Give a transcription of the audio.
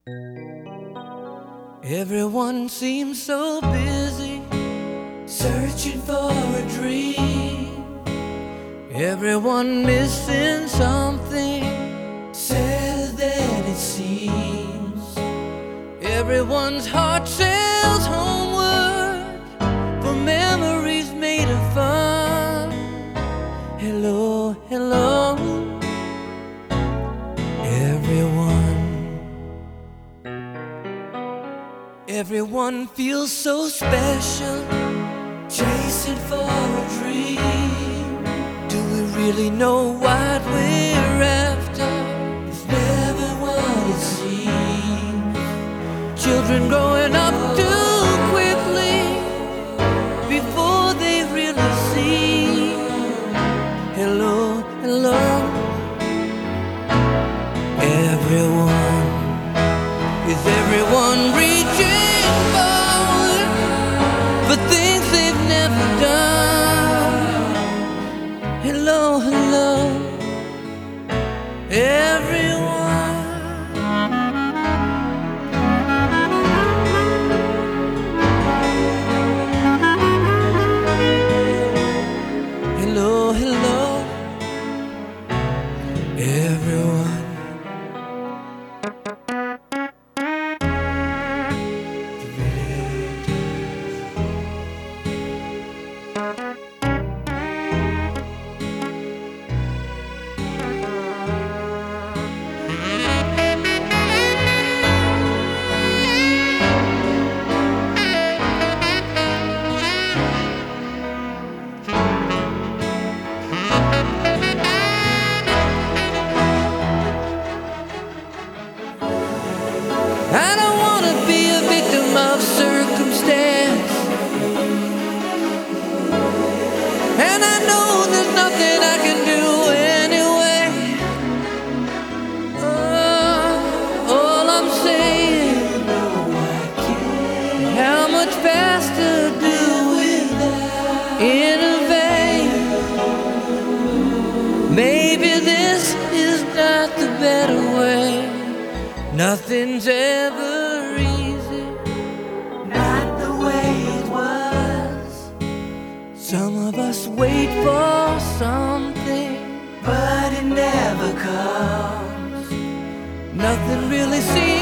Everyone seems so busy searching for a dream. Everyone missing something sadder than it seems. Everyone's heart sails homeward for memories made of fun. Hello, hello, everyone. Everyone feels so special, chasing for a dream. Do we really know what we're after? It's never what it seems. Children growing up too quickly before they really see. Hello, hello, everyone. Is everyone reaching forward for things they've never done? Hello, hello, everyone. Hello, hello, everyone. I don't want to be a victim of circumstance, and I know there's nothing I can do anyway. All I'm saying, how much faster do we innovate? Maybe this is not the better way. Nothing's ever easy, not the way it was. Some of us wait for something, but it never comes. Nothing really seems